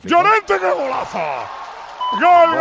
Llorente, qué golazo. Gol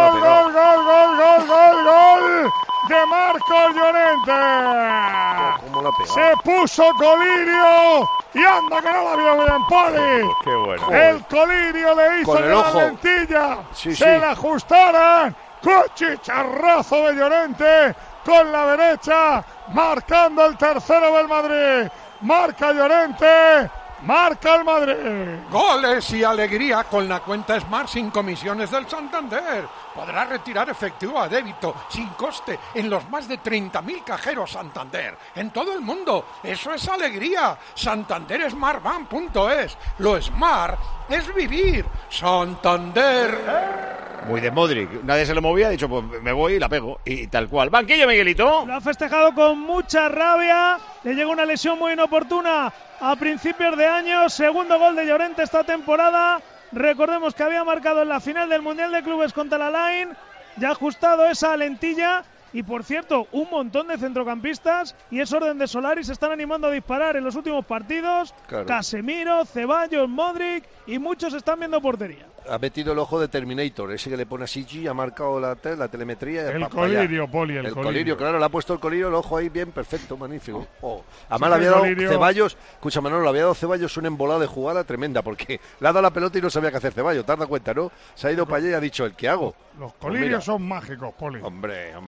de Marcos Llorente. ¿Cómo la ha pegado? Se puso colirio y anda que no la vio bien, Poli. Qué bueno. El colirio le hizo Con el que ojo. la lentilla Sí, se sí. le ajustaran. Cuchicharrazo de Llorente con la derecha, marcando el tercero del Madrid. Marca Llorente. Marca el Madrid. Goles y alegría con la cuenta Smart sin comisiones del Santander. Podrá retirar efectivo a débito sin coste en los más de 30.000 cajeros Santander en todo el mundo. Eso es alegría. SantanderSmartBank.es. Lo smart es vivir. Santander. Muy de Modric. Nadie se lo movía, ha dicho, pues me voy y la pego. Y tal cual. Banquillo, Miguelito. Lo ha festejado con mucha rabia. Le llega una lesión muy inoportuna a principios de año. Segundo gol de Llorente esta temporada. Recordemos que había marcado en la final del Mundial de Clubes contra la Line. Ya ha ajustado esa lentilla. Y por cierto, un montón de centrocampistas y es orden de Solari, se están animando a disparar en los últimos partidos. Claro. Casemiro, Ceballos, Modric y muchos están viendo portería. Ha metido el ojo de Terminator, ese que le pone a Sigi, ha marcado la telemetría. El colirio, Poli, el colirio, claro, le ha puesto el colirio, el ojo ahí bien, perfecto, magnífico. Además Sí, le había dado colirio. Ceballos, escucha Manolo, le había dado Ceballos una embolada de jugada tremenda, porque le ha dado la pelota y no sabía qué hacer Ceballos, te has dado cuenta, ¿no? Se ha ido para allá y ha dicho, ¿el qué hago? Los Pues mira. colirios son mágicos, Poli. Hombre.